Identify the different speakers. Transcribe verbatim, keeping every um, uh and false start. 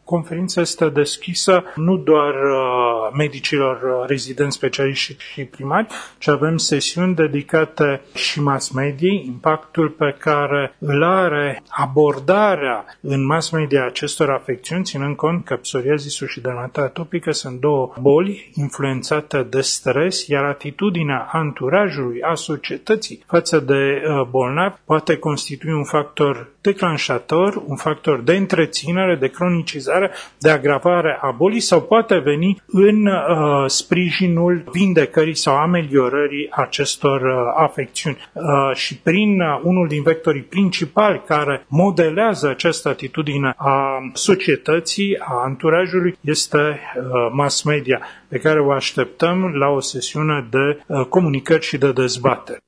Speaker 1: conferința este deschisă nu doar medicilor rezidenți, specialiști și primari, ci avem sesiuni dedicate și mass mediei, impactul pe care îl are abordarea în mass media acestor afecțiuni, ținând cont că psoriazisul și dermatita atopică sunt două boli influențate de stres, iar atitudinea anturajului, a societății față de bolnavi poate constitui un factor declanșator, un factor de întreținere, de cronicizare, de agravare a bolii sau poate veni în uh, sprijinul vindecării sau ameliorării acestor uh, afecțiuni. Uh, și prin uh, unul din vectorii principali care modelează această atitudine a societății, a anturajului, este uh, mass media, pe care o așteptăm la o sesiune de uh, comunicări și de dezbatere.